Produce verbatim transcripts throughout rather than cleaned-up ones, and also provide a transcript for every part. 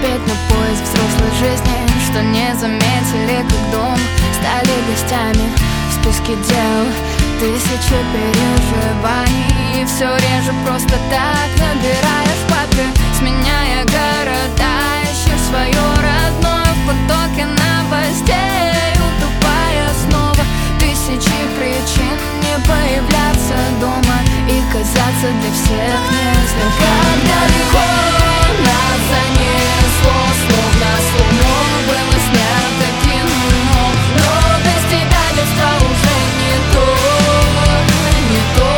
успеть на поезд взрослой жизни, что не заметили, как дом стали гостями в списке дел. Тысячи переживаний, и все реже просто так набираешь папе, сменяя города, ищешь свое родное в потоке новостей, утопая снова тысячи причин не появляться дома и казаться для всех незря. Как далеко нас занесло, словно с умом было снято кино, но без тебя детство уже не то, не то.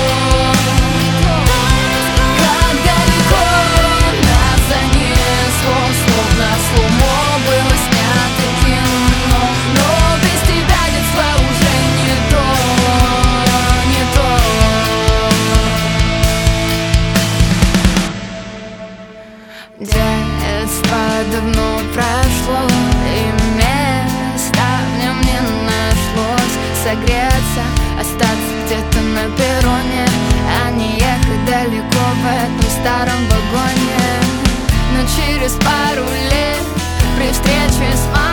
Как далеко нас занесло, словно с умом было снято кино, но без тебя детство уже не то, не то. Детство давно прошло, и места в нем не нашлось. Согреться, остаться где-то на перроне, а не ехать далеко в этом старом вагоне. Но через пару лет при встрече с мамой